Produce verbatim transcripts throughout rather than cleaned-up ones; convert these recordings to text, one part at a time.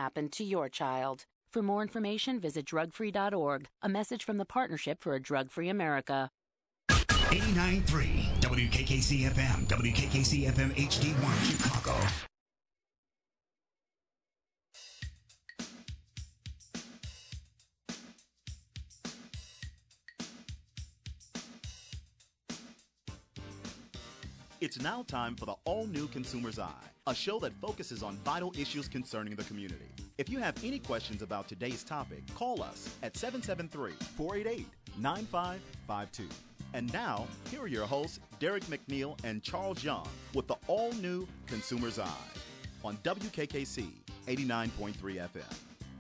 happen to your child. For more information, visit drug free dot org. A message from the Partnership for a Drug-Free America. eighty-nine point three W K K C F M, W K K C F M H D one, Chicago. It's now time for the all-new Consumer's Eye, a show that focuses on vital issues concerning the community. If you have any questions about today's topic, call us at seven seven three, four eight eight, nine five five two. And now, here are your hosts, Derek McNeil and Charles Young, with the all-new Consumer's Eye on W K K C eighty-nine point three F M.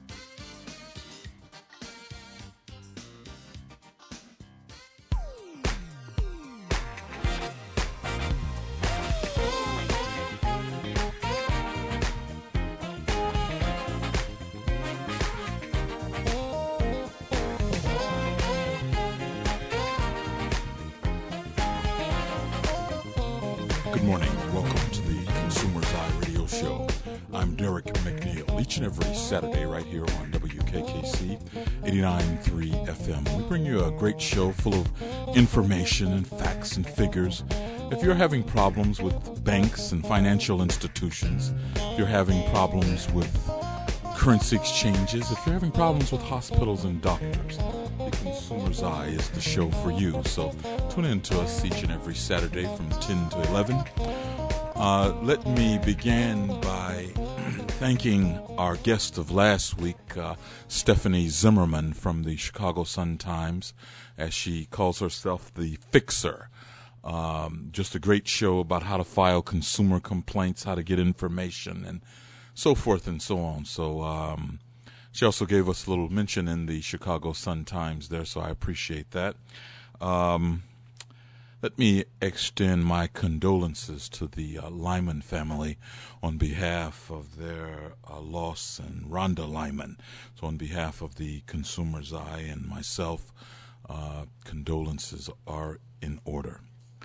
Good morning. Welcome to the Consumer's Eye Radio Show. I'm Derek McNeil. Each and every Saturday right here on W K K C eighty-nine point three F M. We bring you a great show full of information and facts and figures. If you're having problems with banks and financial institutions, if you're having problems with currency exchanges, if you're having problems with hospitals and doctors, the Consumer's Eye is the show for you. So tune in to us each and every Saturday from ten to eleven. Uh, let me begin by thanking our guest of last week, uh, Stephanie Zimmerman from the Chicago Sun-Times, as she calls herself the Fixer. Um, just a great show about how to file consumer complaints, how to get information, and so forth and so on. So um, she also gave us a little mention in the Chicago Sun-Times there, so I appreciate that. Um, let me extend my condolences to the uh, Lyman family on behalf of their uh, loss and Rhonda Lyman. So on behalf of the Consumer's Eye and myself, uh, condolences are in order.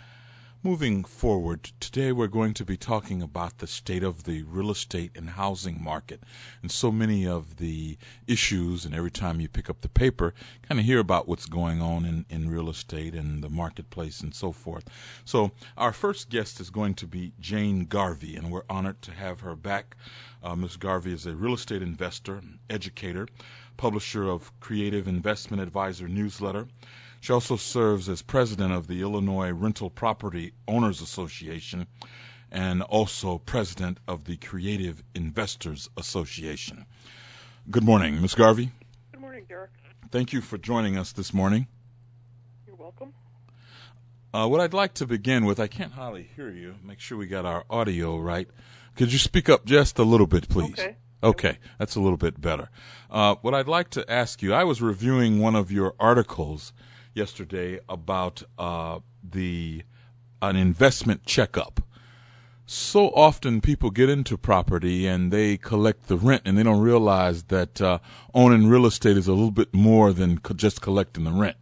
Moving forward, today we're going to be talking about the state of the real estate and housing market. And so many of the issues, and every time you pick up the paper, kind of hear about what's going on in, in real estate and the marketplace and so forth. So our first guest is going to be Jane Garvey, and we're honored to have her back. Uh, Miz Garvey is a real estate investor, educator, publisher of Creative Investment Advisor newsletter. She also serves as president of the Illinois Rental Property Owners Association and also president of the Creative Investors Association. Good morning, Miz Garvey. Good morning, Derek. Thank you for joining us this morning. You're welcome. Uh, what I'd like to begin with, I can't hardly hear you. Make sure we got our audio right. Could you speak up just a little bit, please? Okay. Okay, that's a little bit better. Uh, what I'd like to ask you, I was reviewing one of your articles yesterday about uh, the an investment checkup. So often people get into property and they collect the rent and they don't realize that uh, owning real estate is a little bit more than co- just collecting the rent.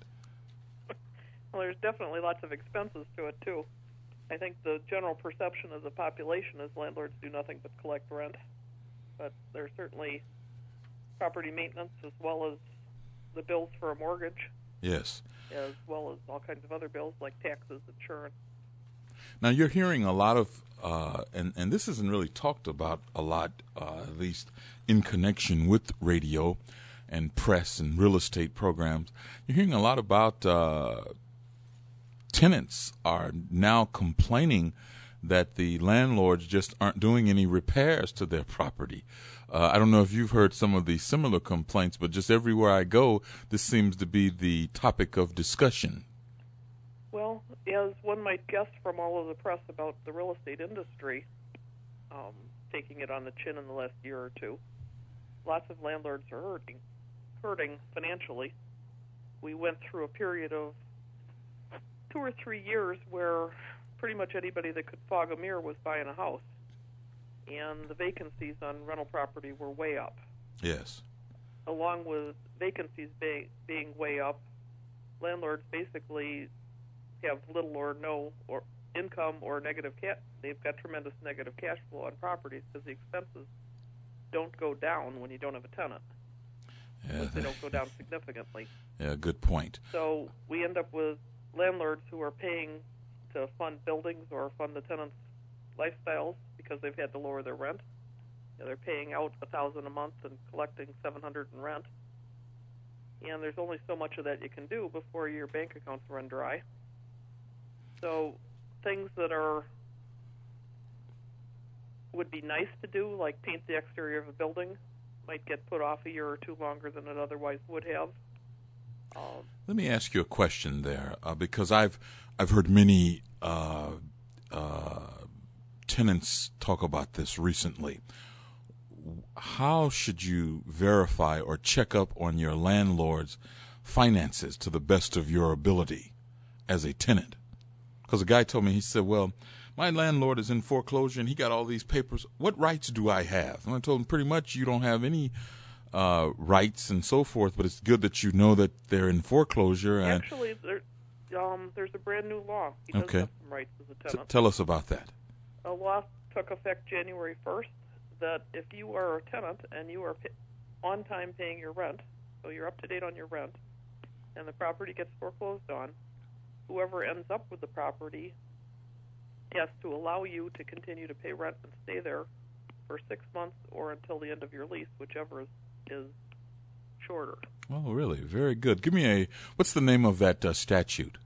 Well, there's definitely lots of expenses to it, too. I think the general perception of the population is landlords do nothing but collect rent. But there's certainly property maintenance as well as the bills for a mortgage. Yes. As well as all kinds of other bills like taxes, insurance. Now, you're hearing a lot of, uh, and, and this isn't really talked about a lot, uh, at least in connection with radio and press and real estate programs. You're hearing a lot about uh, tenants are now complaining that the landlords just aren't doing any repairs to their property. Uh, I don't know if you've heard some of the similar complaints, but just everywhere I go, this seems to be the topic of discussion. Well, as one might guess from all of the press about the real estate industry, um, taking it on the chin in the last year or two, lots of landlords are hurting, hurting financially. We went through a period of two or three years where pretty much anybody that could fog a mirror was buying a house. And the vacancies on rental property were way up. Yes. Along with vacancies be, being way up, landlords basically have little or no or income or negative cash. They've got tremendous negative cash flow on properties because the expenses don't go down when you don't have a tenant. Yeah, They don't go down significantly. yeah, good point. So we end up with landlords who are paying to fund buildings or fund the tenants' lifestyles because they've had to lower their rent. You know, they're paying out a thousand a month and collecting seven hundred in rent. And there's only so much of that you can do before your bank accounts run dry. So things that are would be nice to do, like paint the exterior of a building, might get put off a year or two longer than it otherwise would have. Um, Let me ask you a question there, uh, because I've I've heard many uh, uh, tenants talk about this recently. How should you verify or check up on your landlord's finances to the best of your ability as a tenant? Because a guy told me, he said, well, my landlord is in foreclosure and he got all these papers. What rights do I have? And I told him, pretty much you don't have any uh, rights and so forth, but it's good that you know that they're in foreclosure. And Actually, there, um, there's a brand new law. He does Okay. have some rights as a T- tenant. tell us about that. A law took effect January first that if you are a tenant and you are pa- on time paying your rent, so you're up to date on your rent, and the property gets foreclosed on, whoever ends up with the property has to allow you to continue to pay rent and stay there for six months or until the end of your lease, whichever is, is shorter. Oh, really? Very good. Give me a, what's the name of that uh, statute?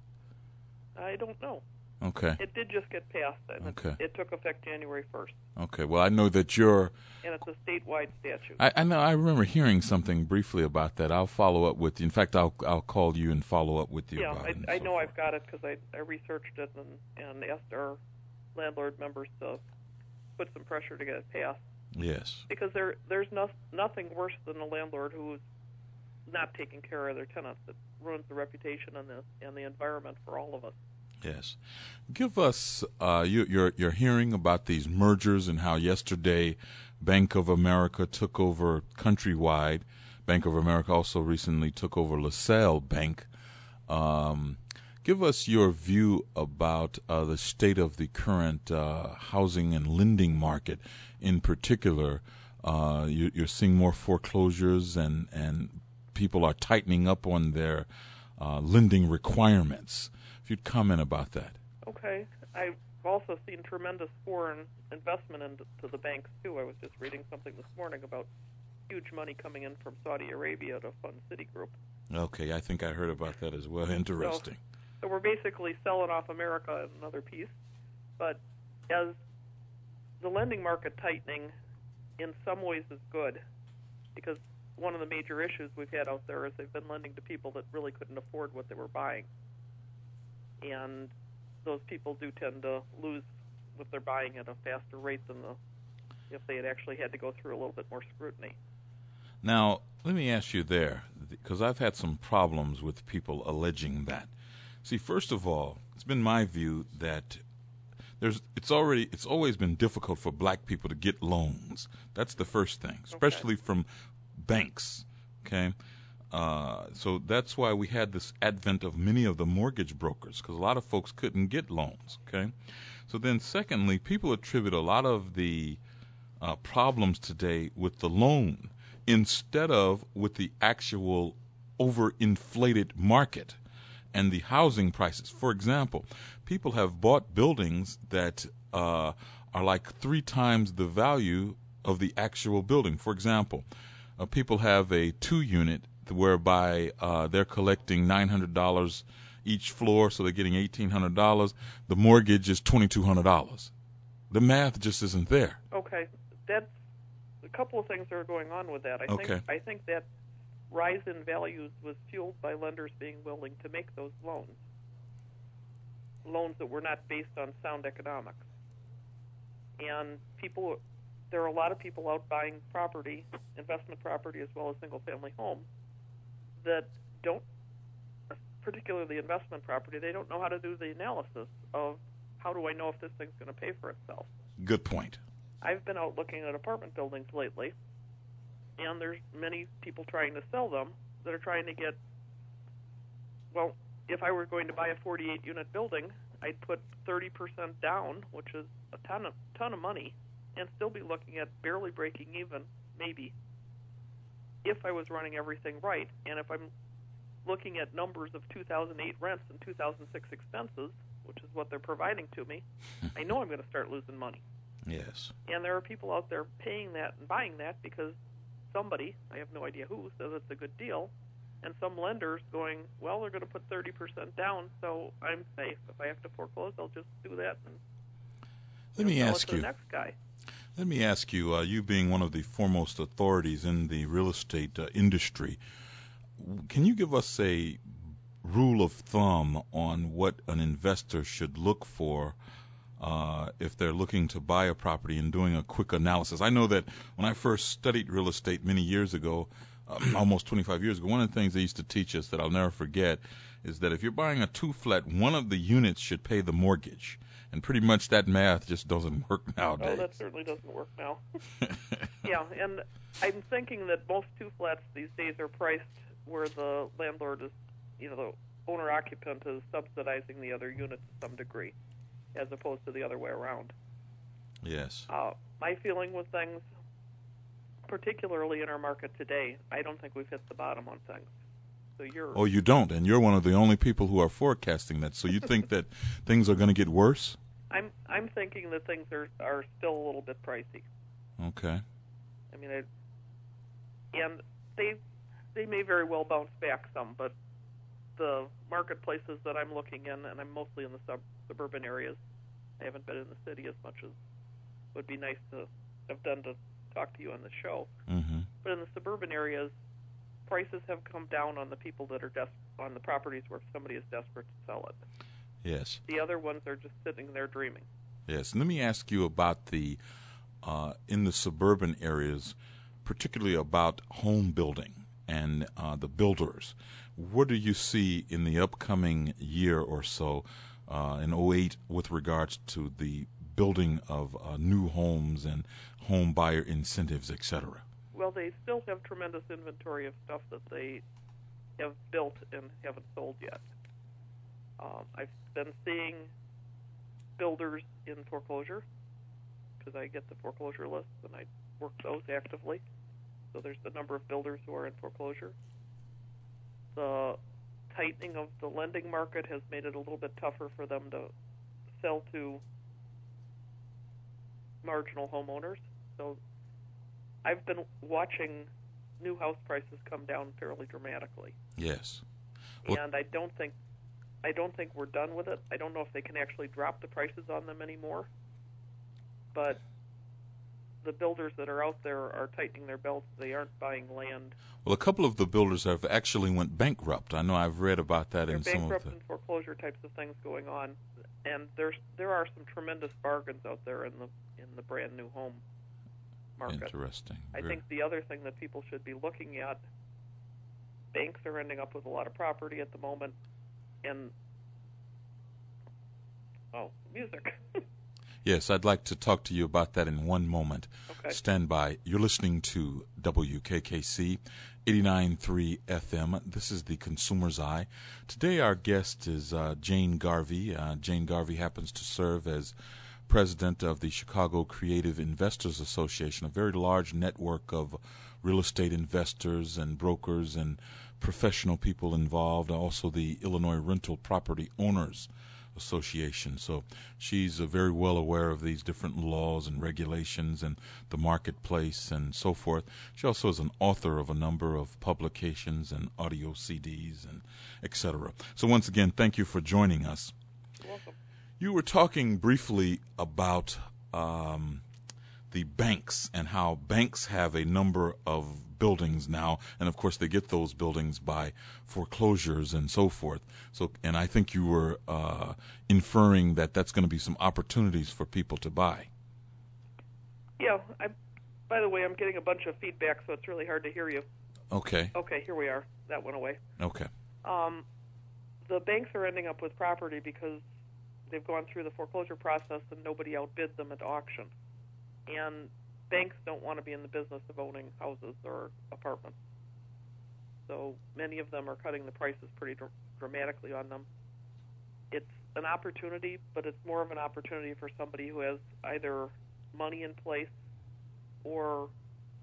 I don't know. Okay. It did just get passed, and Okay. it, it took effect January first, Okay. Well, I know that you're, and it's a statewide statute. I, I know, I remember hearing something briefly about that. I'll follow up with you. In fact, I'll I'll call you and follow up with you yeah, about it. and I, I so know forth. I've got it because I, I researched it and, and asked our landlord members to put some pressure to get it passed. Yes. Because there there's no, nothing worse than a landlord who's not taking care of their tenants. It ruins the reputation and the and the environment for all of us. Yes. Give us, uh, you, you're, you're hearing about these mergers and how yesterday Bank of America took over Countrywide. Bank of America also recently took over LaSalle Bank. Um, give us your view about uh, the state of the current uh, housing and lending market. In particular, uh, you, you're seeing more foreclosures and, and people are tightening up on their uh, lending requirements. If you'd comment about that. Okay. I've also seen tremendous foreign investment into the banks, too. I was just reading something this morning about huge money coming in from Saudi Arabia to fund Citigroup. Okay, I think I heard about that as well. Interesting. So, so we're basically selling off America in another piece. But as the lending market tightening in some ways is good, because one of the major issues we've had out there is they've been lending to people that really couldn't afford what they were buying. And those people do tend to lose if they're buying at a faster rate than the if they had actually had to go through a little bit more scrutiny. Now, let me ask you there, because I've had some problems with people alleging that. See, first of all, it's been my view that there's it's already it's always been difficult for black people to get loans. That's the first thing, especially Okay. from banks. Okay. Uh, so that's why we had this advent of many of the mortgage brokers, because a lot of folks couldn't get loans, okay? So then secondly, people attribute a lot of the uh, problems today with the loan instead of with the actual overinflated market and the housing prices. For example, people have bought buildings that uh, are like three times the value of the actual building. For example, uh, people have a two-unit whereby uh, they're collecting nine hundred dollars each floor, so they're getting eighteen hundred dollars. The mortgage is twenty-two hundred dollars. The math just isn't there. Okay, that's a couple of things that are going on with that. I Okay. think I think that rise in values was fueled by lenders being willing to make those loans, loans that were not based on sound economics. And people, there are a lot of people out buying property, investment property as well as single-family homes, that don't, particularly investment property, they don't know how to do the analysis of how do I know if this thing's going to pay for itself. Good point. I've been out looking at apartment buildings lately, and there's many people trying to sell them that are trying to get, well, if I were going to buy a forty-eight unit building, I'd put thirty percent down, which is a ton of, ton of money, and still be looking at barely breaking even, maybe, if I was running everything right. And if I'm looking at numbers of two thousand eight rents and two thousand six expenses, which is what they're providing to me, I know I'm going to start losing money. Yes. And there are people out there paying that and buying that because somebody, I have no idea who, says it's a good deal, and some lenders going, well, they're going to put thirty percent down, so I'm safe. If I have to foreclose, I'll just do that and Let me sell it ask to you. the next guy. Let me ask you, uh, you being one of the foremost authorities in the real estate uh, industry, can you give us a rule of thumb on what an investor should look for uh, if they're looking to buy a property and doing a quick analysis? I know that when I first studied real estate many years ago, um, almost twenty-five years ago, one of the things they used to teach us that I'll never forget is that if you're buying a two-flat, one of the units should pay the mortgage. And pretty much that math just doesn't work nowadays. Oh, that certainly doesn't work now. Yeah, and I'm thinking that most two-flats these days are priced where the landlord is, you know, the owner-occupant is subsidizing the other unit to some degree, as opposed to the other way around. Yes. Uh, my feeling with things, particularly in our market today, I don't think we've hit the bottom on things. So you're. Oh, you don't, and you're one of the only people who are forecasting that. So you think that things are going to get worse? I'm I'm thinking that things are, are still a little bit pricey. Okay. I mean, I, and they they may very well bounce back some, but the marketplaces that I'm looking in, and I'm mostly in the sub, suburban areas. I haven't been in the city as much as would be nice to have done to talk to you on the show. Mm-hmm. But in the suburban areas, prices have come down on the people that are des- on the properties where somebody is desperate to sell it. Yes. The other ones are just sitting there dreaming. Yes. And let me ask you about the uh, in the suburban areas, particularly about home building and uh, the builders. What do you see in the upcoming year or so uh, in oh eight with regards to the building of uh, new homes and home buyer incentives, et cetera? Well, they still have tremendous inventory of stuff that they have built and haven't sold yet. Um, I've been seeing builders in foreclosure because I get the foreclosure lists and I work those actively. So there's a number of builders who are in foreclosure. The tightening of the lending market has made it a little bit tougher for them to sell to marginal homeowners. So I've been watching new house prices come down fairly dramatically. Yes. Well, and I don't think I don't think we're done with it. I don't know if they can actually drop the prices on them anymore. But the builders that are out there are tightening their belts. They aren't buying land. Well, a couple of the builders have actually went bankrupt. I know I've read about that They're in some of bankrupt the... and foreclosure types of things going on. And there's there are some tremendous bargains out there in the in the brand new home market. Interesting. I Very- think the other thing that people should be looking at, banks are ending up with a lot of property at the moment, and oh, music. Yes, I'd like to talk to you about that in one moment. Okay. Stand by. You're listening to W K K C eighty-nine point three F M. This is the Consumer's Eye. Today our guest is uh, Jane Garvey. Uh, Jane Garvey happens to serve as president of the Chicago Creative Investors Association, a very large network of real estate investors and brokers and professional people involved, also the Illinois Rental Property Owners Association. So she's uh, very well aware of these different laws and regulations and the marketplace and so forth. She also is an author of a number of publications and audio C Ds and et cetera. So once again, thank you for joining us. You're welcome. You were talking briefly about um, the banks and how banks have a number of buildings now, and of course they get those buildings by foreclosures and so forth. So, and I think you were uh, inferring that that's going to be some opportunities for people to buy. Yeah. I, by the way, I'm getting a bunch of feedback, so it's really hard to hear you. Okay. Okay, here we are. That went away. Okay. Um, the banks are ending up with property because they've gone through the foreclosure process and nobody outbid them at auction. And banks don't want to be in the business of owning houses or apartments. So many of them are cutting the prices pretty dr- dramatically on them. It's an opportunity, but it's more of an opportunity for somebody who has either money in place or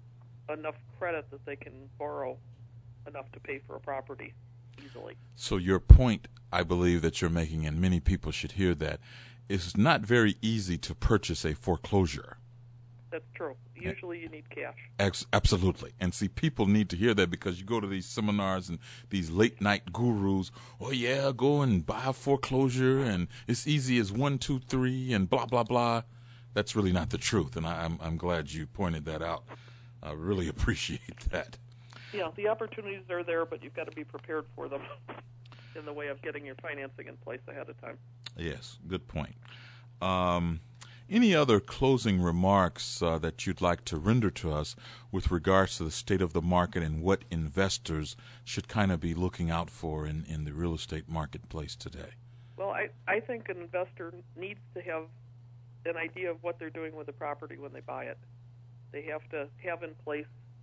enough credit that they can borrow enough to pay for a property easily. So your point, I believe, that you're making, and many people should hear that, is not very easy to purchase a foreclosure. That's true. Usually you need cash. Ex- absolutely. And see, people need to hear that, because you go to these seminars and these late night gurus, oh yeah, go and buy a foreclosure and it's easy as one, two, three and blah, blah, blah. That's really not the truth. And I, I'm, I'm glad you pointed that out. I really appreciate that. Yeah, the opportunities are there, but you've got to be prepared for them in the way of getting your financing in place ahead of time. Yes, good point. Um, Any other closing remarks uh, that you'd like to render to us with regards to the state of the market and what investors should kind of be looking out for in, in the real estate marketplace today? Well, I, I think an investor needs to have an idea of what they're doing with the property when they buy it. They have to have in place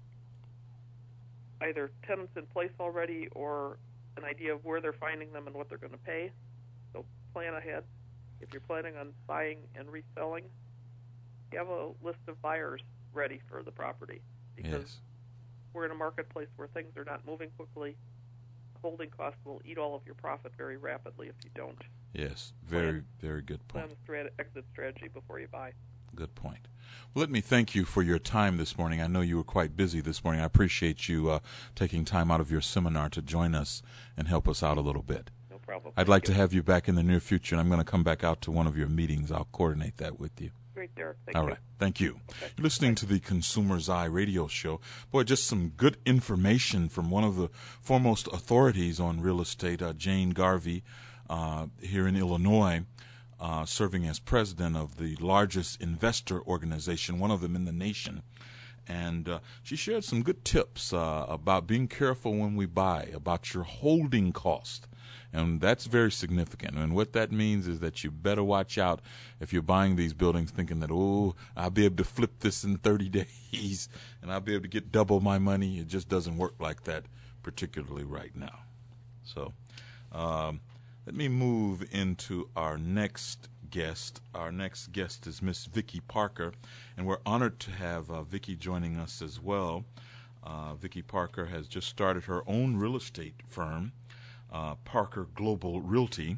either tenants in place already or an idea of where they're finding them and what they're going to pay. So plan ahead. If you're planning on buying and reselling, have a list of buyers ready for the property, because yes. we're in a marketplace where things are not moving quickly. Holding costs will eat all of your profit very rapidly if you don't. Yes, very, plan, very good point. Plan a strat- exit strategy before you buy. Good point. Well, let me thank you for your time this morning. I know you were quite busy this morning. I appreciate you uh, taking time out of your seminar to join us and help us out a little bit. No problem. I'd Thank like you. to have you back in the near future, and I'm going to come back out to one of your meetings. I'll coordinate that with you. Great, Derek. Thank All you. right. Thank you. Okay. You're listening to the Consumer's Eye radio show. Boy, just some good information from one of the foremost authorities on real estate, uh, Jane Garvey, uh, here in Illinois, uh, serving as president of the largest investor organization, one of them in the nation. And uh, she shared some good tips uh, about being careful when we buy, about your holding cost. And that's very significant. And what that means is that you better watch out if you're buying these buildings thinking that, oh, I'll be able to flip this in thirty days and I'll be able to get double my money. It just doesn't work like that, particularly right now. So um, let me move into our next guest. Our next guest is Miss Vicki Parker, and we're honored to have uh, Vicki joining us as well. Uh, Vicki Parker has just started her own real estate firm, Uh, Parker Global Realty.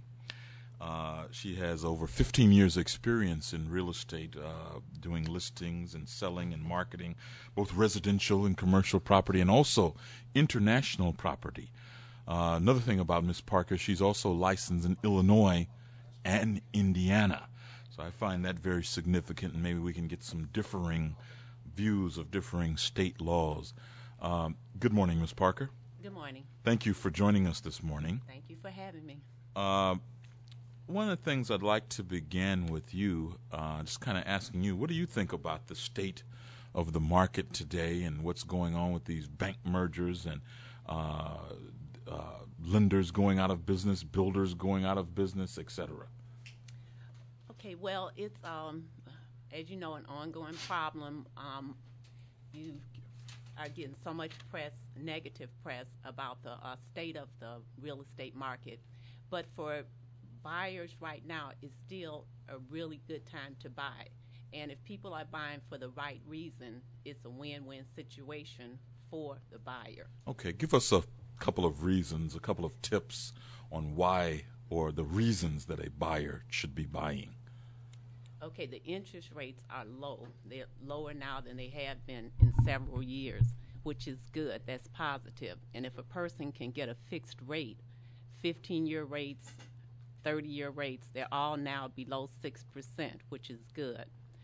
Uh, she has over fifteen years experience in real estate, uh, doing listings and selling and marketing, both residential and commercial property, and also international property. Uh, another thing about Miss Parker, she's also licensed in Illinois and Indiana. So I find that very significant, and maybe we can get some differing views of differing state laws. Um, good morning, Miss Parker. Good morning. Thank you for joining us this morning. Thank you for having me. Uh, one of the things I'd like to begin with you, uh, just kind of asking you, what do you think about the state of the market today and what's going on with these bank mergers and uh, uh, lenders going out of business, builders going out of business, et cetera? Okay, well, it's, um, as you know, an ongoing problem. Um, you are getting so much press, negative press, about the uh, state of the real estate market. But for buyers right now, it's still a really good time to buy. And if people are buying for the right reason, it's a win-win situation for the buyer. Okay, give us a couple of reasons, a couple of tips on why or the reasons that a buyer should be buying. Okay, the interest rates are low. They're lower now than they have been in several years, which is good. That's positive. And if a person can get a fixed rate, fifteen-year rates, thirty-year rates, they're all now below six percent, which is good.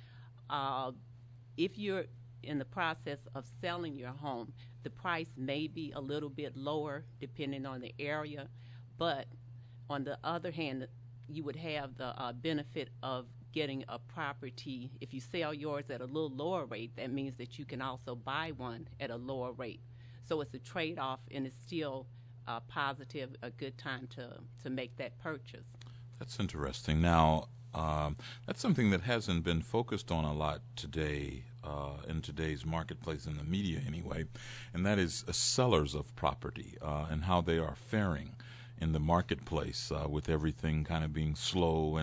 Uh, if you're in the process of selling your home, the price may be a little bit lower depending on the area, but on the other hand, you would have the uh, benefit of getting a property. If you sell yours at a little lower rate, that means that you can also buy one at a lower rate. So it's a trade-off, and it's still uh, positive, a good time to, to make that purchase. That's interesting. Now, um, that's something that hasn't been focused on a lot today, uh, in today's marketplace, in the media anyway, and that is uh, sellers of property uh, and how they are faring in the marketplace uh, with everything kind of being slow and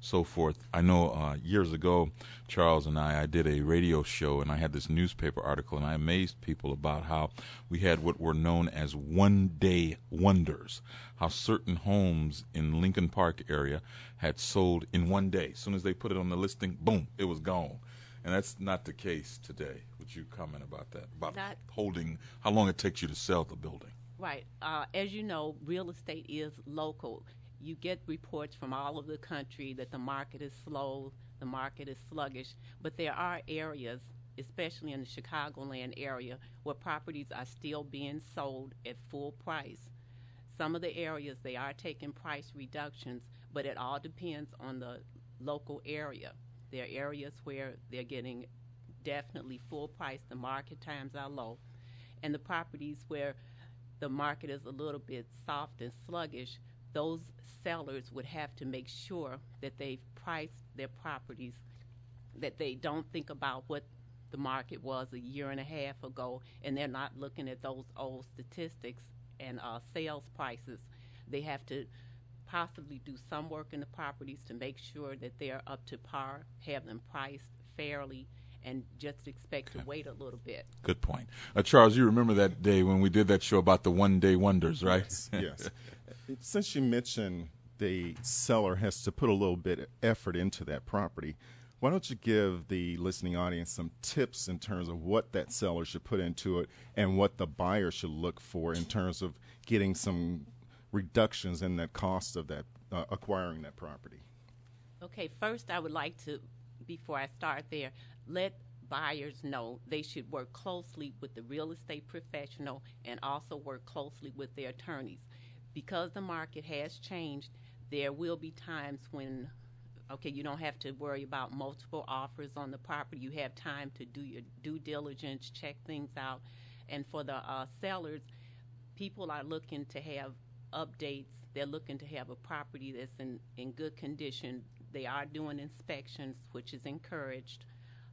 so forth. I know uh, years ago, Charles and I, I did a radio show, and I had this newspaper article, and I amazed people about how we had what were known as one-day wonders, how certain homes in Lincoln Park area had sold in one day. As soon as they put it on the listing, boom, it was gone. And that's not the case today. Would you comment about that, about Not- holding, how long it takes you to sell the building? Right. Uh, as you know, real estate is local. You get reports from all over the country that the market is slow, the market is sluggish, but there are areas, especially in the Chicagoland area, where properties are still being sold at full price. Some of the areas, they are taking price reductions, but it all depends on the local area. There are areas where they're getting definitely full price, the market times are low, and the properties where the market is a little bit soft and sluggish, those sellers would have to make sure that they've priced their properties, that they don't think about what the market was a year and a half ago, and they're not looking at those old statistics and uh, sales prices. They have to possibly do some work in the properties to make sure that they're up to par, have them priced fairly, and just expect okay. to wait a little bit. Good point. Uh, Charles, you remember that day when we did that show about the one-day wonders, right? Yes. yes. Since you mentioned the seller has to put a little bit of effort into that property, why don't you give the listening audience some tips in terms of what that seller should put into it and what the buyer should look for in terms of getting some reductions in that cost of that uh, acquiring that property? Okay, first I would like to, before I start there, let buyers know they should work closely with the real estate professional and also work closely with their attorneys. Because the market has changed, there will be times when, okay, you don't have to worry about multiple offers on the property. You have time to do your due diligence, check things out. And for the uh, sellers, people are looking to have updates. They're looking to have a property that's in, in good condition. They are doing inspections, which is encouraged.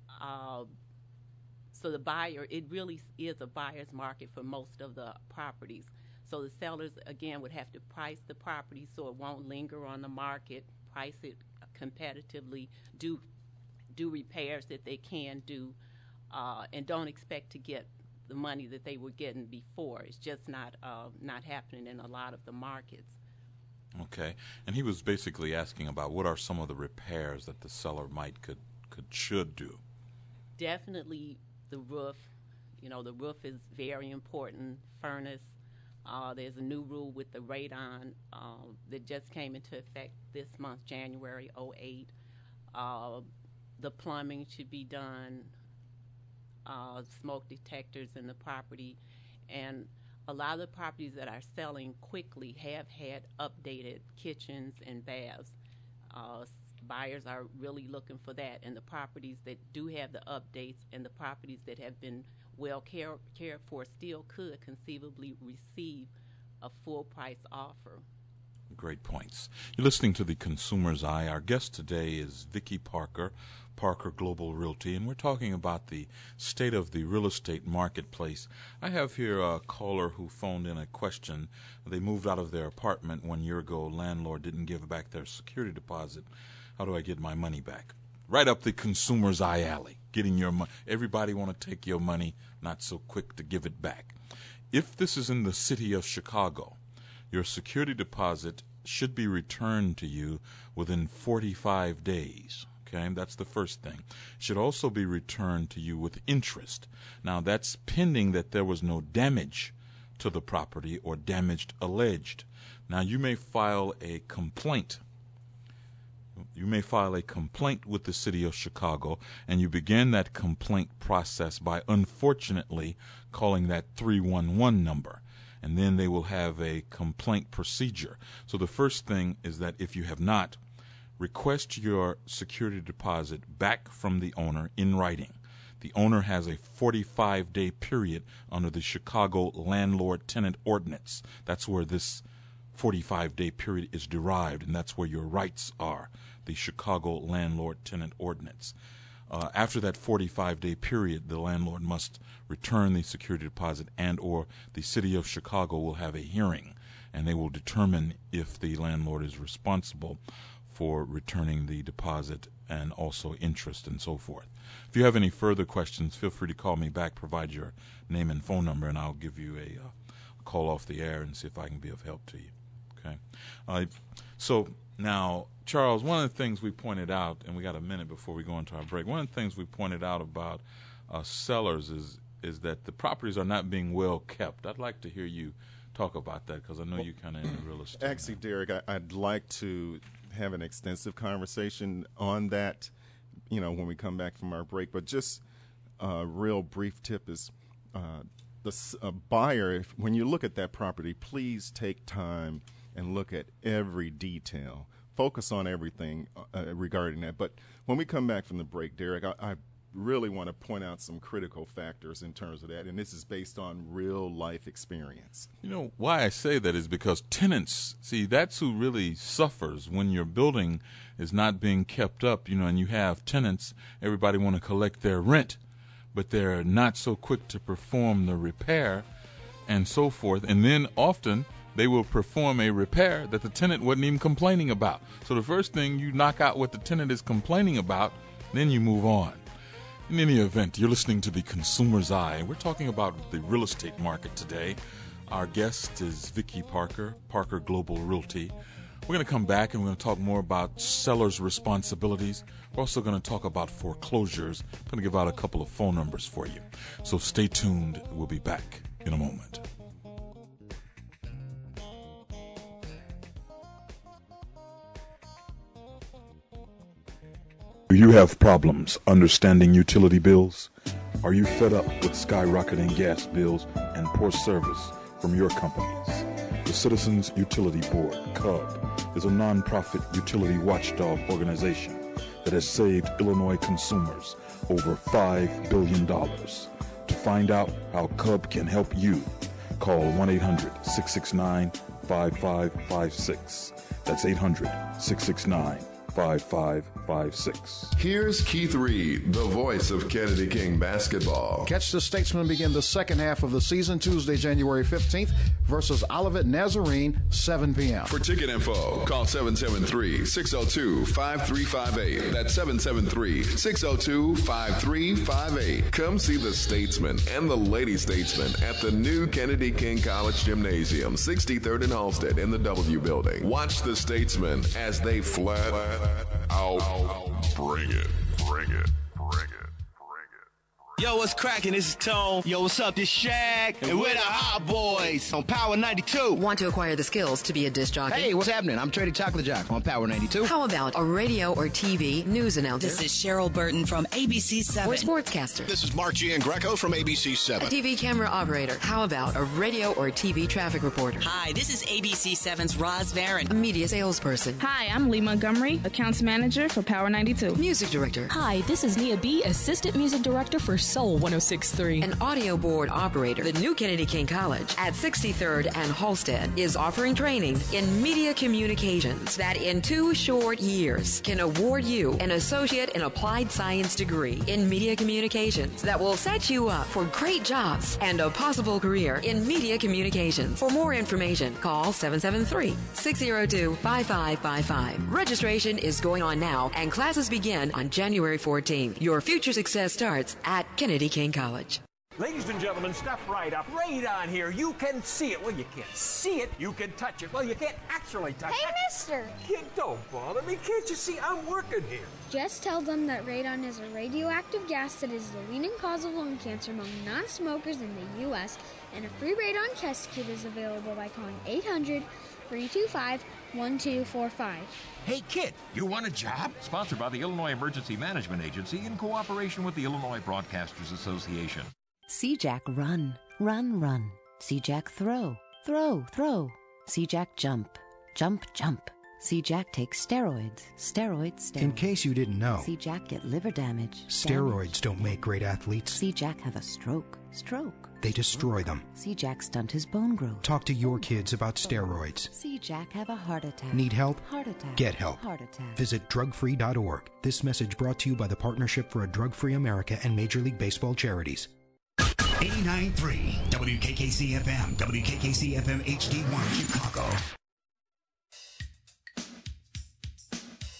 Uh, so the buyer, it really is a buyer's market for most of the properties. So the sellers, again, would have to price the property so it won't linger on the market, price it competitively, do do repairs that they can do, uh, and don't expect to get the money that they were getting before. It's just not uh, not happening in a lot of the markets. Okay. And he was basically asking about what are some of the repairs that the seller might could, could should do. Definitely the roof. You know, the roof is very important. Furnace. Uh, there's a new rule with the radon uh, that just came into effect this month, January oh eight. Uh, the plumbing should be done, uh, smoke detectors in the property, and a lot of the properties that are selling quickly have had updated kitchens and baths. Uh, buyers are really looking for that, and the properties that do have the updates and the properties that have been well care, cared for still could conceivably receive a full price offer. Great points. You're listening to The Consumer's Eye. Our guest today is Vicki Parker, Parker Global Realty, and we're talking about the state of the real estate marketplace. I have here a caller who phoned in a question. They moved out of their apartment one year ago. Landlord didn't give back their security deposit. How do I get my money back? Right up the Consumer's Eye alley. Getting your money. Everybody want to take your money, not so quick to give it back. If this is in the city of Chicago, your security deposit should be returned to you within forty-five days. Okay, that's the first thing. It should also be returned to you with interest. Now, that's pending that there was no damage to the property or damage alleged. Now, you may file a complaint. You may file a complaint with the city of Chicago, and you begin that complaint process by, unfortunately, calling that three one one number. And then they will have a complaint procedure. So the first thing is that if you have not, request your security deposit back from the owner in writing. The owner has a forty-five day period under the Chicago Landlord-Tenant Ordinance. That's where this forty-five day period is derived, and that's where your rights are, the Chicago Landlord-Tenant Ordinance. Uh, after that forty-five day period, the landlord must return the security deposit, and or the city of Chicago will have a hearing, and they will determine if the landlord is responsible for returning the deposit and also interest and so forth. If you have any further questions, feel free to call me back, provide your name and phone number, and I'll give you a, uh, a call off the air and see if I can be of help to you. Okay. Uh, so now, Charles, one of the things we pointed out, and we got a minute before we go into our break, one of the things we pointed out about uh, sellers is is that the properties are not being well kept. I'd like to hear you talk about that because I know well, you kind of in the real estate. Actually, now. Derek, I, I'd like to have an extensive conversation on that, you know, when we come back from our break. But just a real brief tip is uh, the uh, buyer, if, when you look at that property, please take time and look at every detail. Focus on everything uh, regarding that. But when we come back from the break, Derek, I, I really want to point out some critical factors in terms of that, and this is based on real life experience. You know, why I say that is because tenants, see, that's who really suffers when your building is not being kept up, you know, and you have tenants, everybody want to collect their rent, but they're not so quick to perform the repair and so forth, and then often they will perform a repair that the tenant wasn't even complaining about. So the first thing, you knock out what the tenant is complaining about, then you move on. In any event, you're listening to The Consumer's Eye, and we're talking about the real estate market today. Our guest is Vicki Parker, Parker Global Realty. We're going to come back and we're going to talk more about sellers' responsibilities. We're also going to talk about foreclosures. I'm going to give out a couple of phone numbers for you. So stay tuned. We'll be back in a moment. Do you have problems understanding utility bills? Are you fed up with skyrocketing gas bills and poor service from your companies? The Citizens Utility Board, C U B, is a nonprofit utility watchdog organization that has saved Illinois consumers over five billion dollars. To find out how C U B can help you, call one eight hundred, six six nine, five five five six. That's eight hundred, six six nine, five five five six. Here's Keith Reed, the voice of Kennedy King basketball. Catch the Statesmen begin the second half of the season Tuesday, January fifteenth versus Olivet Nazarene, seven p.m. For ticket info, call seven seven three, six oh two, five three five eight. That's seven seven three, six oh two, five three five eight. Come see the Statesmen and the Lady Statesmen at the new Kennedy King College Gymnasium, sixty-third and Halsted in the W Building. Watch the Statesmen as they flat out bring it, bring it, bring it. Yo, what's cracking? This is Tone. Yo, what's up? This Shaq. And we're the Hot Boys on Power ninety-two. Want to acquire the skills to be a disc jockey? Hey, what's happening? I'm Trady Chocolate Jock on Power ninety-two. How about a radio or T V news announcer? This is Cheryl Burton from A B C seven. Or sportscaster. This is Mark Giangreco from A B C seven. A T V camera operator. How about a radio or T V traffic reporter? Hi, this is A B C seven's Roz Varon. A media salesperson. Hi, I'm Lee Montgomery, accounts manager for Power ninety-two. Music director. Hi, this is Nia B., assistant music director for Soul one oh six point three. An audio board operator. The new Kennedy King College at sixty-third and Halsted is offering training in media communications that in two short years can award you an associate in applied science degree in media communications that will set you up for great jobs and a possible career in media communications. For more information, call seven seven three, six oh two, five five five five. Registration is going on now and classes begin on January fourteenth. Your future success starts at Kennedy King College. Ladies and gentlemen, step right up. Right on here. You can see it. Well, you can't see it. You can touch it. Well, you can't actually touch hey, it. Hey, mister. Kid, don't bother me. Can't you see I'm working here? Just tell them that radon is a radioactive gas that is the leading cause of lung cancer among non-smokers in the U S, and a free radon test kit is available by calling eight hundred, three two five, one two four five. Hey, kid, you want a job? Sponsored by the Illinois Emergency Management Agency in cooperation with the Illinois Broadcasters Association. C-Jack run, run, run. C-Jack throw, throw, throw. C-Jack jump, jump, jump. C-Jack takes steroids, steroids, steroids. In case you didn't know, C-Jack get liver damage. Steroids damage. Don't make great athletes. C-Jack have a stroke, stroke. They destroy them. C-Jack stunt his bone growth. Talk to your kids about steroids. C-Jack have a heart attack. Need help? Heart attack. Get help. Heart attack. Visit drug free dot org. This message brought to you by the Partnership for a Drug-Free America and Major League Baseball Charities. eighty-nine point three W K K C F M, W K K C F M H D one, Chicago.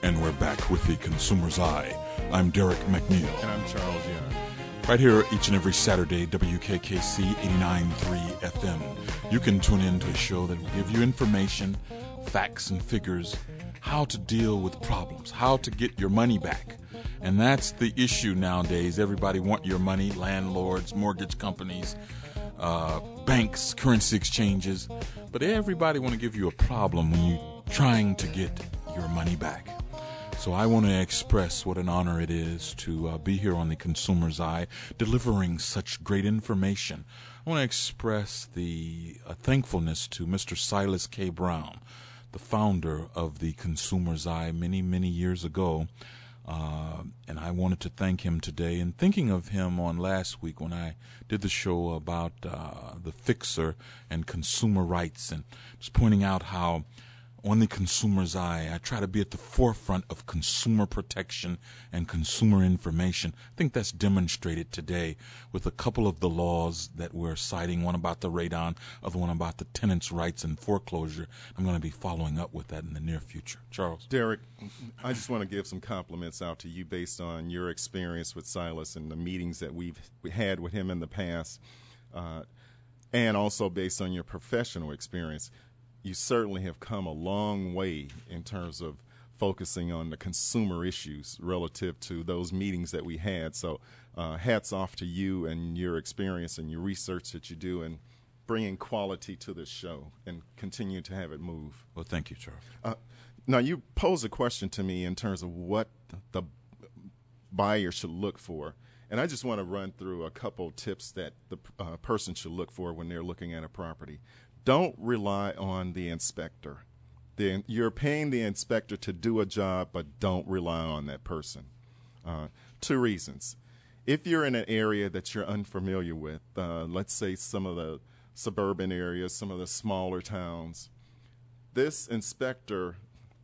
And we're back with the Consumer's Eye. I'm Derek McNeil. And I'm Charles Young. Right here each and every Saturday, W K K C eighty-nine point three F M. You can tune in to a show that will give you information, facts and figures, how to deal with problems, how to get your money back. And that's the issue nowadays. Everybody want your money, landlords, mortgage companies, uh, banks, currency exchanges. But everybody want to give you a problem when you're trying to get your money back. So I want to express what an honor it is to uh, be here on the Consumer's Eye, delivering such great information. I want to express the uh, thankfulness to Mister Silas K. Brown, the founder of the Consumer's Eye many, many years ago. Uh, and I wanted to thank him today. And thinking of him on last week when I did the show about uh, the fixer and consumer rights, and just pointing out how on the Consumer's Eye, I try to be at the forefront of consumer protection and consumer information. I think that's demonstrated today with a couple of the laws that we're citing, one about the radon, other one about the tenants' rights and foreclosure. I'm going to be following up with that in the near future. Charles? Derek, I just want to give some compliments out to you based on your experience with Silas and the meetings that we've had with him in the past, uh, and also based on your professional experience. You certainly have come a long way in terms of focusing on the consumer issues relative to those meetings that we had. So uh, hats off to you and your experience and your research that you do and bringing quality to this show and continue to have it move. Well, thank you, Charles. Uh, now, you pose a question to me in terms of what the buyer should look for. And I just want to run through a couple tips that the uh, person should look for when they're looking at a property. Don't rely on the inspector. The, you're paying the inspector to do a job, but don't rely on that person. Uh, two reasons. If you're in an area that you're unfamiliar with, uh, let's say some of the suburban areas, some of the smaller towns, this inspector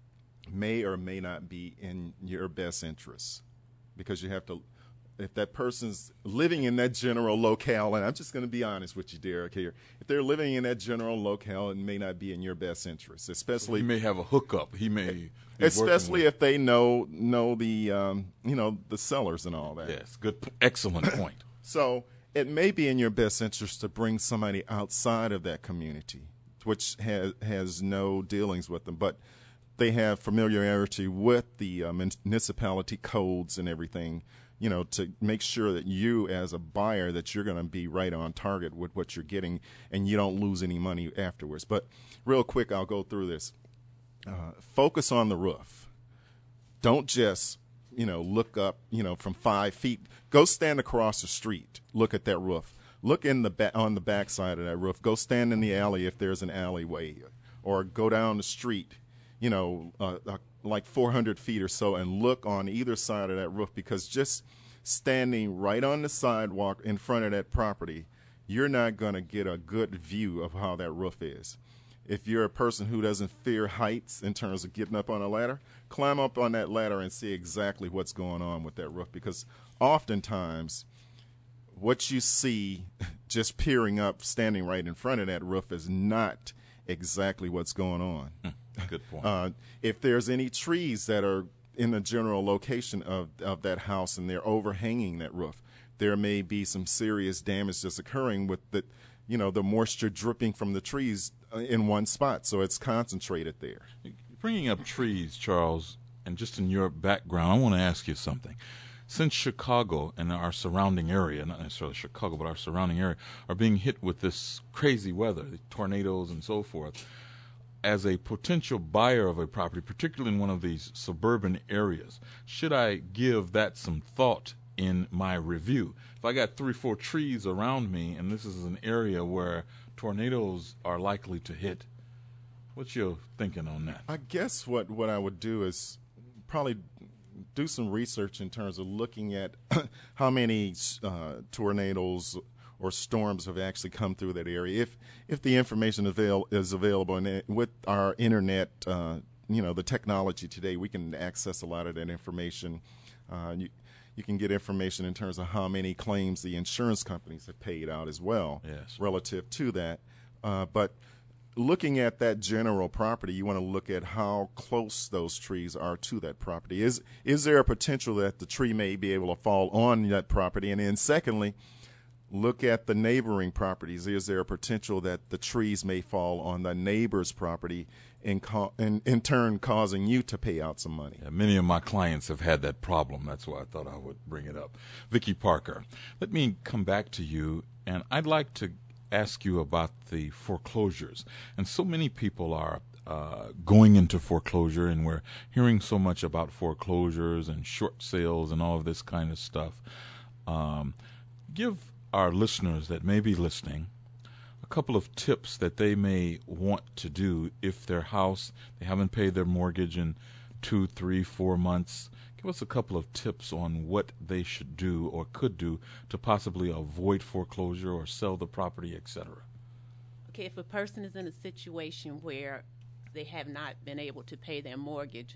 may or may not be in your best interest, because you have to, if that person's living in that general locale, and I'm just going to be honest with you, Derek, here, if they're living in that general locale, it may not be in your best interest, especially. He may have a hookup. He may, especially if they know know the um, you know the sellers and all that. Yes, good, excellent point. So it may be in your best interest to bring somebody outside of that community, which has has no dealings with them, but they have familiarity with the uh, municipality codes and everything, you know, to make sure that you as a buyer, that you're going to be right on target with what you're getting and you don't lose any money afterwards. But real quick, I'll go through this. Uh, focus on the roof. Don't just, you know, look up, you know, from five feet. Go stand across the street. Look at that roof. Look in the ba- on the back side of that roof. Go stand in the alley if there's an alleyway, or go down the street, you know, uh, uh, like four hundred feet or so, and look on either side of that roof, because just standing right on the sidewalk in front of that property, you're not going to get a good view of how that roof is. If you're a person who doesn't fear heights in terms of getting up on a ladder, climb up on that ladder and see exactly what's going on with that roof, because oftentimes what you see just peering up, standing right in front of that roof, is not exactly what's going on. Good point. Uh, if there's any trees that are in the general location of, of that house and they're overhanging that roof, there may be some serious damage that's occurring with the, you know, the moisture dripping from the trees in one spot. So it's concentrated there. Bringing up trees, Charles, and just in your background, I want to ask you something. Since Chicago and our surrounding area, not necessarily Chicago, but our surrounding area, are being hit with this crazy weather, the tornadoes and so forth, as a potential buyer of a property, particularly in one of these suburban areas, should I give that some thought in my review? If I got three, four trees around me, and this is an area where tornadoes are likely to hit, what's your thinking on that? I guess what, what I would do is probably do some research in terms of looking at how many uh, tornadoes or storms have actually come through that area. If if the information avail- is available, and it, with our internet, uh, you know, the technology today, we can access a lot of that information. Uh, you, you can get information in terms of how many claims the insurance companies have paid out as well, yes, relative to that. Uh, but looking at that general property, you want to look at how close those trees are to that property. Is is there a potential that the tree may be able to fall on that property? And then secondly, look at the neighboring properties. Is there a potential that the trees may fall on the neighbor's property and co- in, in turn causing you to pay out some money? Yeah, many of my clients have had that problem. That's why I thought I would bring it up. Vicki Parker, let me come back to you, and I'd like to ask you about the foreclosures. And so many people are uh, going into foreclosure, and we're hearing so much about foreclosures and short sales and all of this kind of stuff. Um, give our listeners that may be listening a couple of tips that they may want to do if their house, they haven't paid their mortgage in two, three, four months. Give us a couple of tips on what they should do or could do to possibly avoid foreclosure or sell the property, et cetera. Okay, if a person is in a situation where they have not been able to pay their mortgage,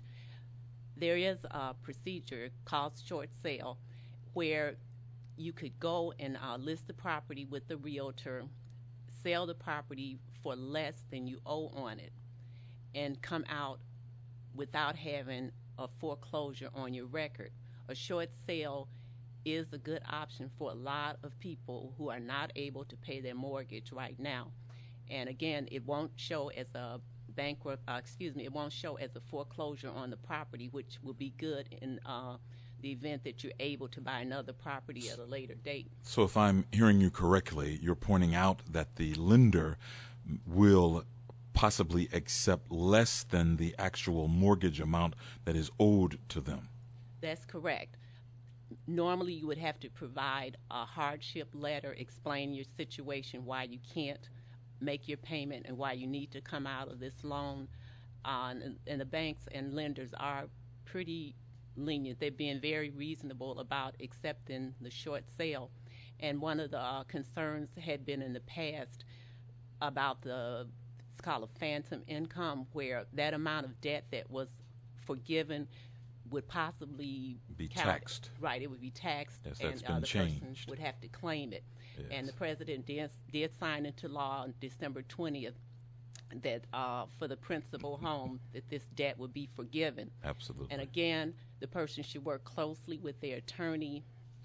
there is a procedure called short sale where you could go and uh, list the property with the realtor, sell the property for less than you owe on it, and come out without having a foreclosure on your record. A short sale is a good option for a lot of people who are not able to pay their mortgage right now. And again, it won't show as a bankrupt, uh, excuse me, it won't show as a foreclosure on the property, which will be good in uh, the event that you're able to buy another property at a later date. So if I'm hearing you correctly, you're pointing out that the lender will possibly accept less than the actual mortgage amount that is owed to them. That's correct. Normally you would have to provide a hardship letter explaining your situation, why you can't make your payment and why you need to come out of this loan. Uh, and, and the banks and lenders are pretty lenient. They're being very reasonable about accepting the short sale. And one of the uh, concerns had been in the past about the, it's called a phantom income, where that amount of debt that was forgiven would possibly be count. taxed. Right, it would be taxed, yes, and that's uh, been the changed. person would have to claim it. Yes. And the president did, did sign into law on December twentieth that uh, for the principal home that this debt would be forgiven. Absolutely. And again, the person should work closely with their attorney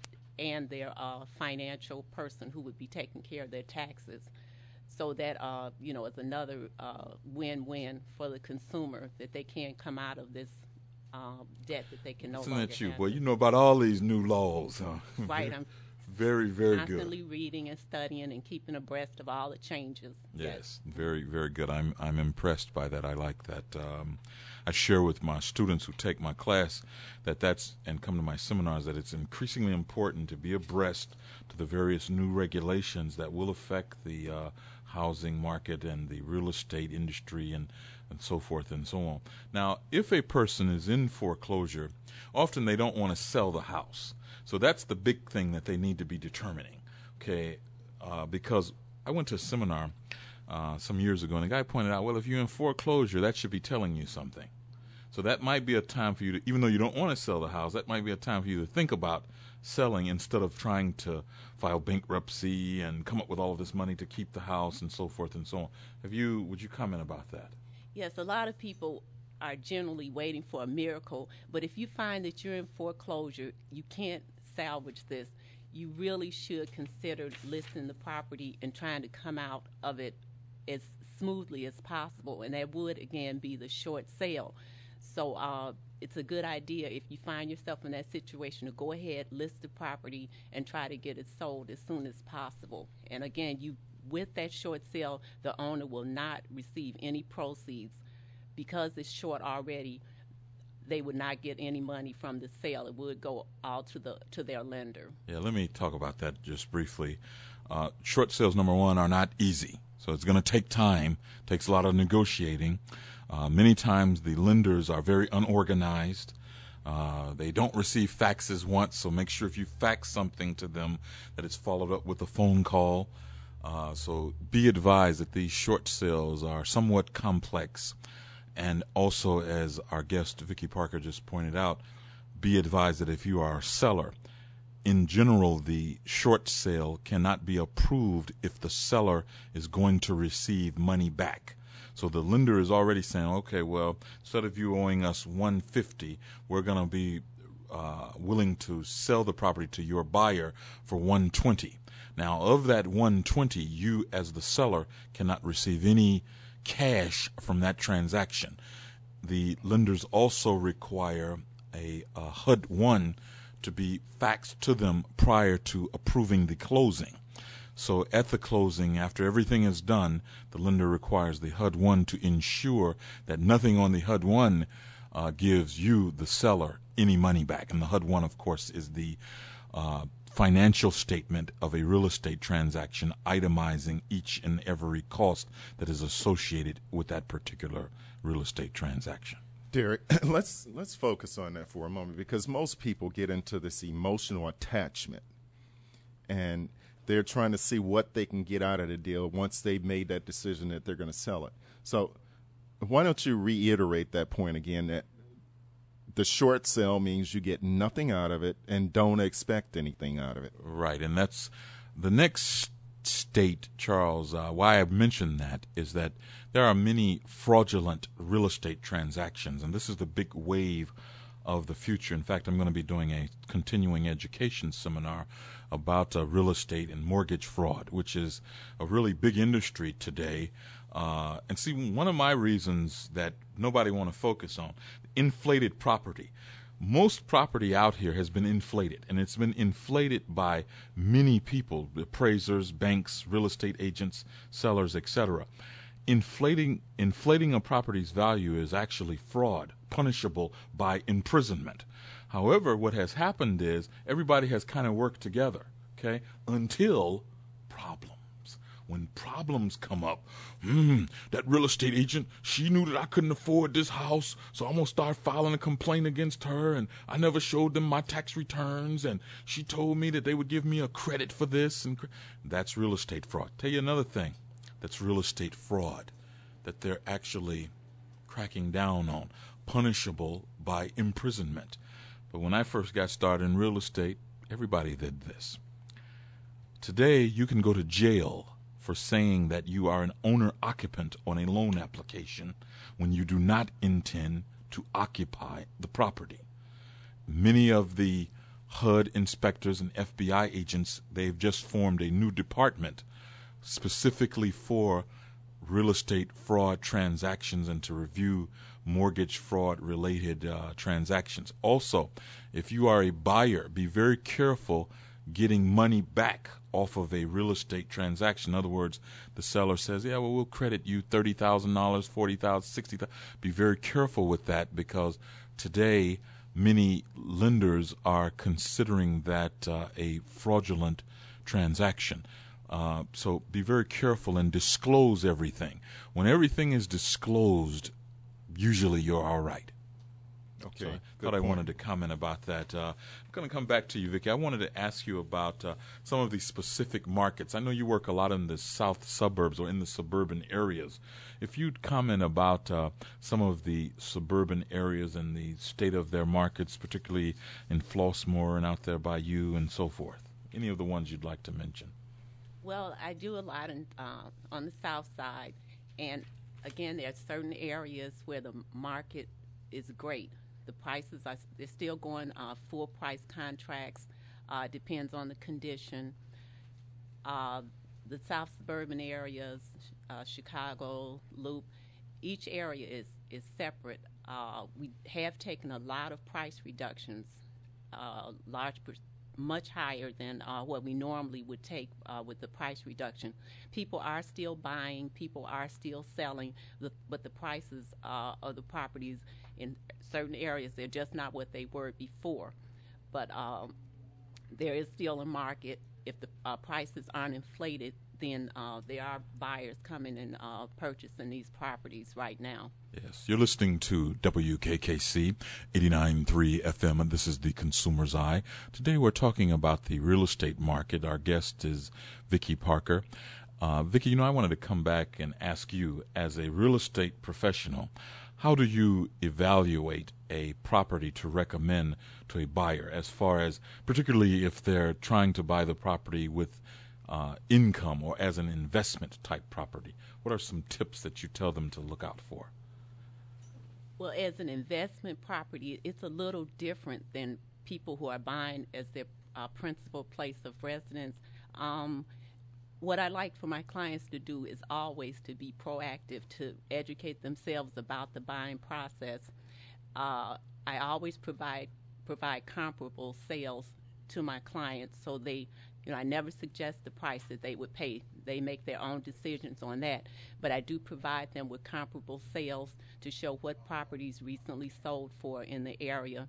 and their uh, financial person who would be taking care of their taxes, so that uh, you know, it's another uh, win-win for the consumer, that they can come out of this um, debt that they can no Isn't longer that you? handle. Well, you know about all these new laws, huh? Right. I'm very, very constantly good. reading and studying and keeping abreast of all the changes. Yes, yes. very, very good. I'm I'm impressed by that. I like that. Um, I share with my students who take my class that that's, and come to my seminars, that it's increasingly important to be abreast to the various new regulations that will affect the uh, housing market and the real estate industry and, and so forth and so on. Now, if a person is in foreclosure, often they don't want to sell the house. So that's the big thing that they need to be determining, okay? Uh, because I went to a seminar uh, some years ago, and the guy pointed out, well, if you're in foreclosure, that should be telling you something. So that might be a time for you to, even though you don't want to sell the house, that might be a time for you to think about selling instead of trying to file bankruptcy and come up with all of this money to keep the house and so forth and so on. Have you, would you comment about that? Yes, a lot of people are generally waiting for a miracle, but if you find that you're in foreclosure, you can't salvage this, you really should consider listing the property and trying to come out of it as smoothly as possible, and that would, again, be the short sale. So uh, it's a good idea, if you find yourself in that situation, to go ahead, list the property, and try to get it sold as soon as possible. And again, you with that short sale, the owner will not receive any proceeds. Because it's short already, they would not get any money from the sale. It would go all to the to their lender. Yeah, let me talk about that just briefly. Uh, short sales, number one, are not easy. So it's going to take time, takes a lot of negotiating. Uh, many times the lenders are very unorganized. Uh, they don't receive faxes once, so make sure if you fax something to them that it's followed up with a phone call. Uh, so be advised that these short sales are somewhat complex. And also, as our guest Vicki Parker just pointed out, be advised that if you are a seller, in general, the short sale cannot be approved if the seller is going to receive money back. So the lender is already saying, okay, well, instead of you owing us one hundred fifty dollars, we're going to be uh, willing to sell the property to your buyer for one hundred twenty dollars. Now, of that one hundred twenty dollars, you as the seller cannot receive any cash from that transaction. The lenders also require a, a H U D one to be faxed to them prior to approving the closing. So at the closing, after everything is done, the lender requires the H U D one to ensure that nothing on the H U D one uh, gives you, the seller, any money back. And the H U D one, of course, is the uh, financial statement of a real estate transaction itemizing each and every cost that is associated with that particular real estate transaction. Derek, let's let's focus on that for a moment, because most people get into this emotional attachment, and they're trying to see what they can get out of the deal once they've made that decision that they're going to sell it. So why don't you reiterate that point again, that the short sale means you get nothing out of it and don't expect anything out of it. Right, and that's the next state, Charles, uh, why I've mentioned that is that there are many fraudulent real estate transactions, and this is the big wave of the future. In fact, I'm going to be doing a continuing education seminar about uh, real estate and mortgage fraud, which is a really big industry today. Uh, and see, one of my reasons that nobody want to focus on, inflated property. Most property out here has been inflated, and it's been inflated by many people, appraisers, banks, real estate agents, sellers, et cetera. Inflating, inflating a property's value is actually fraud, punishable by imprisonment. However, what has happened is everybody has kind of worked together, okay, until problems. When problems come up, mm, that real estate agent, she knew that I couldn't afford this house, so I'm going to start filing a complaint against her, and I never showed them my tax returns, and she told me that they would give me a credit for this. And cre- that's real estate fraud. Tell you another thing that's real estate fraud that they're actually cracking down on, punishable by imprisonment. But when I first got started in real estate, everybody did this. Today, you can go to jail for saying that you are an owner-occupant on a loan application when you do not intend to occupy the property. Many of the H U D inspectors and F B I agents, they've just formed a new department specifically for real estate fraud transactions and to review mortgage fraud-related uh, transactions. Also, if you are a buyer, be very careful getting money back off of a real estate transaction. In other words, the seller says, yeah, well, we'll credit you thirty thousand dollars, forty thousand dollars, sixty thousand dollars. Be very careful with that, because today many lenders are considering that uh, a fraudulent transaction. Uh, so be very careful and disclose everything. When everything is disclosed, usually you're all right. Okay. So I thought I wanted to comment about that. Uh, I'm going to come back to you, Vicki. I wanted to ask you about uh, some of these specific markets. I know you work a lot in the south suburbs or in the suburban areas. If you'd comment about uh, some of the suburban areas and the state of their markets, particularly in Flossmoor and out there by you and so forth. Any of the ones you'd like to mention? Well, I do a lot in, uh, on the south side, and again, there are certain areas where the market is great. The prices are they're still going uh, full price contracts. Uh, depends on the condition. Uh, the south suburban areas, uh, Chicago, Loop, each area is is separate. Uh, we have taken a lot of price reductions, uh, large, per- much higher than uh, what we normally would take uh, with the price reduction. People are still buying, people are still selling, the, but the prices uh, of the properties in certain areas, they're just not what they were before. But um, there is still a market. If the uh, prices aren't inflated, then uh, there are buyers coming and uh, purchasing these properties right now. Yes, you're listening to W K K C eighty-nine point three F M, and this is The Consumer's Eye. Today we're talking about the real estate market. Our guest is Vicki Parker. Uh, Vicki, you know, I wanted to come back and ask you, as a real estate professional, how do you evaluate a property to recommend to a buyer, as far as, particularly if they're trying to buy the property with uh, income or as an investment type property? What are some tips that you tell them to look out for? Well, as an investment property, it's a little different than people who are buying as their uh, principal place of residence. Um, what I like for my clients to do is always to be proactive, to educate themselves about the buying process. Uh, I always provide provide comparable sales to my clients, so they, you know, I never suggest the price that they would pay. They make their own decisions on that, but I do provide them with comparable sales to show what properties recently sold for in the area.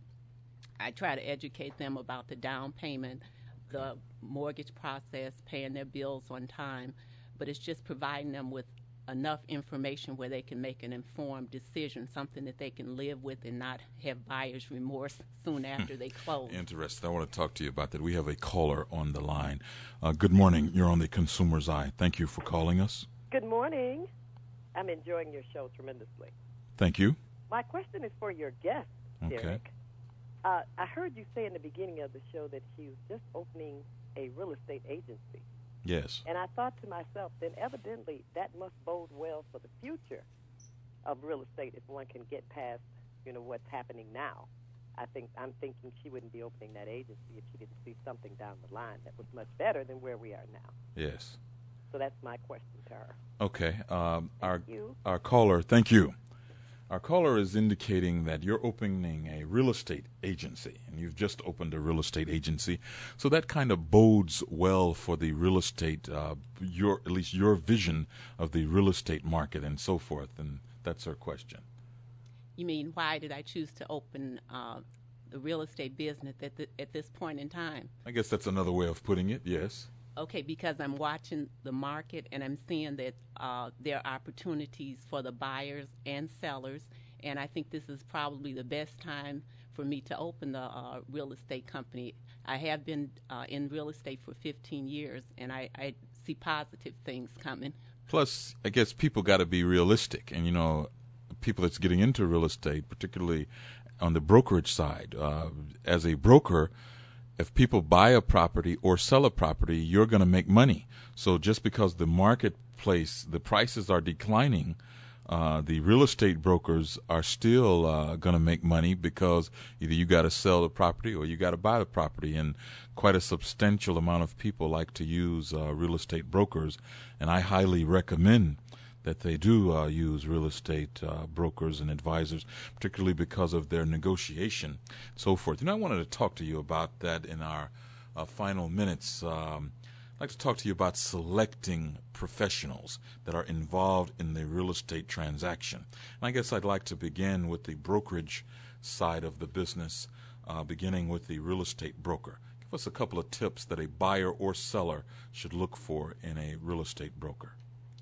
I try to educate them about the down payment, the mortgage process, paying their bills on time, but it's just providing them with enough information where they can make an informed decision, something that they can live with and not have buyer's remorse soon after they close. Interesting. I want to talk to you about that. We have a caller on the line. Uh, good morning. You're on the Consumer's Eye. Thank you for calling us. Good morning. I'm enjoying your show tremendously. Thank you. My question is for your guest, Derek. Okay. Uh, I heard you say in the beginning of the show that she was just opening a real estate agency. Yes. And I thought to myself, then evidently that must bode well for the future of real estate if one can get past, you know, what's happening now. I think I'm thinking she wouldn't be opening that agency if she didn't see something down the line that was much better than where we are now. Yes. So that's my question to her. Okay. Um, our you. our caller, thank you. Our caller is indicating that you're opening a real estate agency, and you've just opened a real estate agency. So that kind of bodes well for the real estate, uh, your at least your vision of the real estate market and so forth. And that's her question. You mean, why did I choose to open uh, the real estate business at, the, at this point in time? I guess that's another way of putting it, yes. Okay, because I'm watching the market and I'm seeing that uh, there are opportunities for the buyers and sellers, and I think this is probably the best time for me to open the uh, real estate company. I have been uh, in real estate for fifteen years, and I, I see positive things coming. Plus, I guess people got to be realistic, and you know, people that's getting into real estate, particularly on the brokerage side, uh, as a broker, if people buy a property or sell a property, you're going to make money. So just because the marketplace, the prices are declining, uh, the real estate brokers are still uh, going to make money because either you got to sell the property or you got to buy the property. And quite a substantial amount of people like to use uh, real estate brokers, and I highly recommend that they do uh, use real estate uh, brokers and advisors, particularly because of their negotiation and so forth. You know, I wanted to talk to you about that in our uh, final minutes. Um, I'd like to talk to you about selecting professionals that are involved in the real estate transaction. And I guess I'd like to begin with the brokerage side of the business, uh, beginning with the real estate broker. Give us a couple of tips that a buyer or seller should look for in a real estate broker.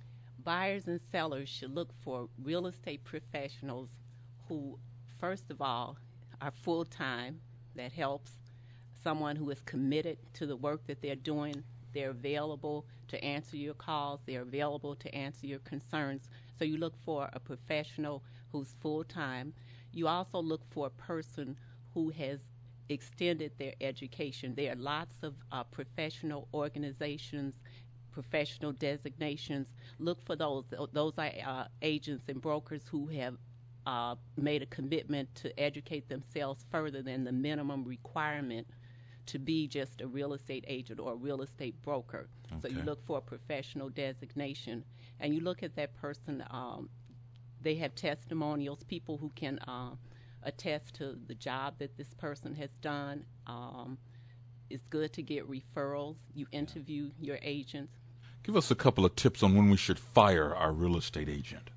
Buyers and sellers should look for real estate professionals who, first of all, are full-time. That helps. Someone who is committed to the work that they're doing. They're available to answer your calls. They're available to answer your concerns. So you look for a professional who's full-time. You also look for a person who has extended their education. There are lots of uh, professional organizations, professional designations. Look for those. Those are uh, agents and brokers who have uh, made a commitment to educate themselves further than the minimum requirement to be just a real estate agent or a real estate broker. Okay. So you look for a professional designation, and you look at that person. Um, they have testimonials, people who can uh, attest to the job that this person has done. Um, it's good to get referrals. You interview your agents. Give us a couple of tips on when we should fire our real estate agent.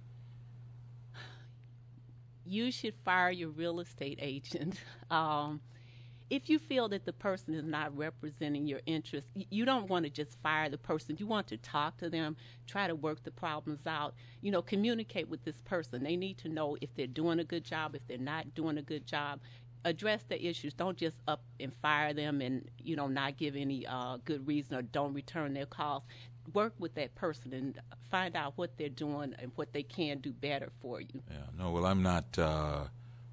You should fire your real estate agent. Um, if you feel that the person is not representing your interests, you don't want to just fire the person. You want to talk to them, try to work the problems out. You know, communicate with this person. They need to know if they're doing a good job, if they're not doing a good job. Address the issues. Don't just up and fire them and, you know, not give any uh, good reason or don't return their calls. Work with that person and find out what they're doing and what they can do better for you. Yeah, no, well, I'm not uh,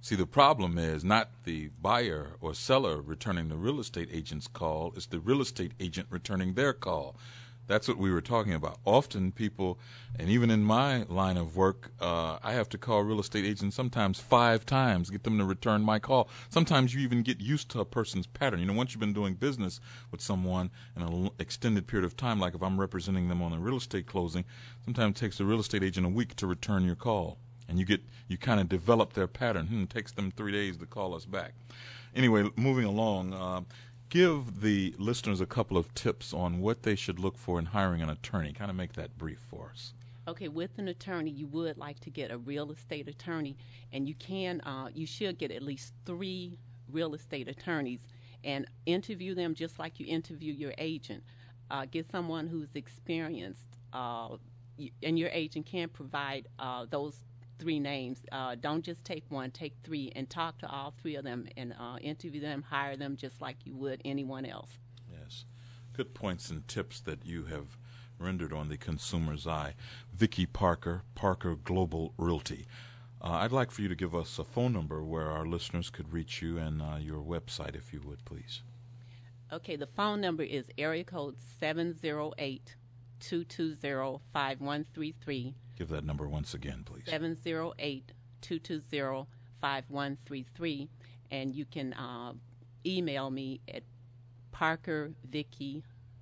See, the problem is not the buyer or seller returning the real estate agent's call, it's the real estate agent returning their call. That's what we were talking about. Often people, and even in my line of work, uh, I have to call real estate agents sometimes five times, get them to return my call. Sometimes you even get used to a person's pattern. You know, once you've been doing business with someone in an extended period of time, like if I'm representing them on a real estate closing, sometimes it takes the real estate agent a week to return your call. And you get, you kind of develop their pattern. Hmm, it takes them three days to call us back. Anyway, moving along, uh, give the listeners a couple of tips on what they should look for in hiring an attorney. Kind of make that brief for us. Okay, with an attorney, you would like to get a real estate attorney, and you can, uh, you should get at least three real estate attorneys and interview them just like you interview your agent. Uh, get someone who's experienced, uh, and your agent can provide uh, those three names. Uh, don't just take one, take three, and talk to all three of them and uh, interview them, hire them just like you would anyone else. Yes. Good points and tips that you have rendered on the consumer's eye. Vicki Parker, Parker Global Realty. Uh, I'd like for you to give us a phone number where our listeners could reach you and uh, your website, if you would, please. Okay, the phone number is area code seven zero eight, two two zero, five one three three. Give that number once again, please. seven zero eight, two two zero, five one three three. And you can uh, email me at parkervicky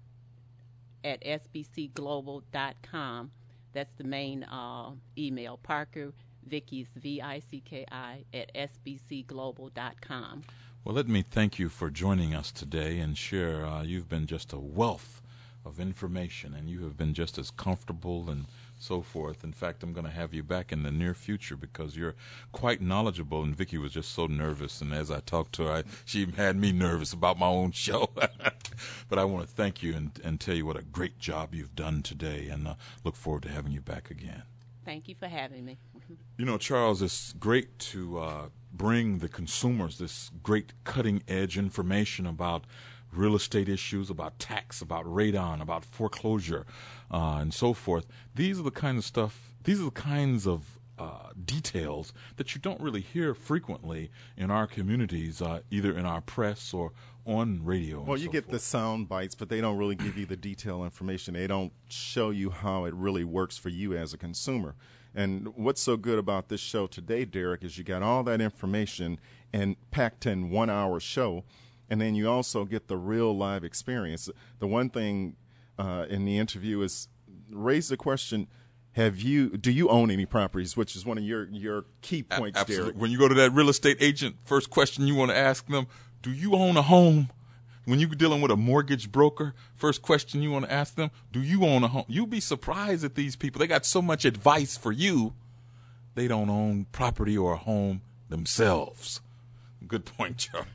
at s b c global dot com. That's the main uh, email, Parker Vicky's V I C K I at s b c global dot com. Well, let me thank you for joining us today and share. Uh, you've been just a wealth of information, and you have been just as comfortable and so forth. In fact, I'm going to have you back in the near future because you're quite knowledgeable, and Vicki was just so nervous, and as I talked to her, I, she had me nervous about my own show. But I want to thank you and, and tell you what a great job you've done today, and uh, look forward to having you back again. Thank you for having me. You know, Charles, it's great to uh, bring the consumers this great cutting-edge information about real estate issues, about tax, about radon, about foreclosure, uh, and so forth. These are the kind of stuff, these are the kinds of uh, details that you don't really hear frequently in our communities, uh, either in our press or on radio. Well, you so get forth. the sound bites, but they don't really give you the detailed information. They don't show you how it really works for you as a consumer. And what's so good about this show today, Derek, is you got all that information and packed in one hour show. And then you also get the real live experience. The one thing uh, in the interview is raise the question, have you, do you own any properties, which is one of your, your key points, Absolutely. Derek. When you go to that real estate agent, first question you want to ask them, do you own a home? When you're dealing with a mortgage broker, first question you want to ask them, do you own a home? You'll be surprised at these people. They got so much advice for you, they don't own property or a home themselves. Good point, Charles.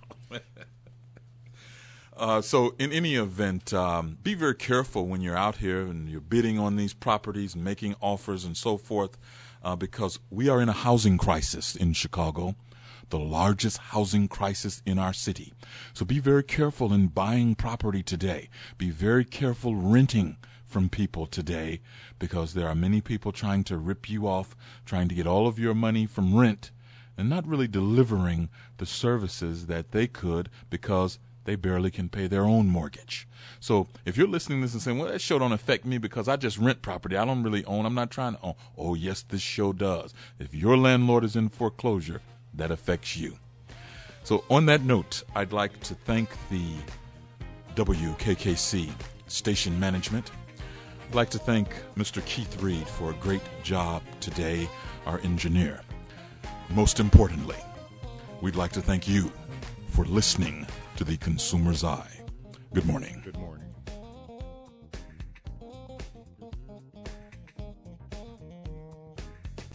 Uh, so in any event, um, be very careful when you're out here and you're bidding on these properties and making offers and so forth, uh, because we are in a housing crisis in Chicago, the largest housing crisis in our city. So be very careful in buying property today. Be very careful renting from people today, because there are many people trying to rip you off, trying to get all of your money from rent and not really delivering the services that they could because they barely can pay their own mortgage. So if you're listening to this and saying, well, that show don't affect me because I just rent property, I don't really own, I'm not trying to own. Oh, yes, this show does. If your landlord is in foreclosure, that affects you. So on that note, I'd like to thank the W K K C station management. I'd like to thank Mister Keith Reed for a great job today, our engineer. Most importantly, we'd like to thank you for listening to The Consumer's Eye. Good morning. Good morning.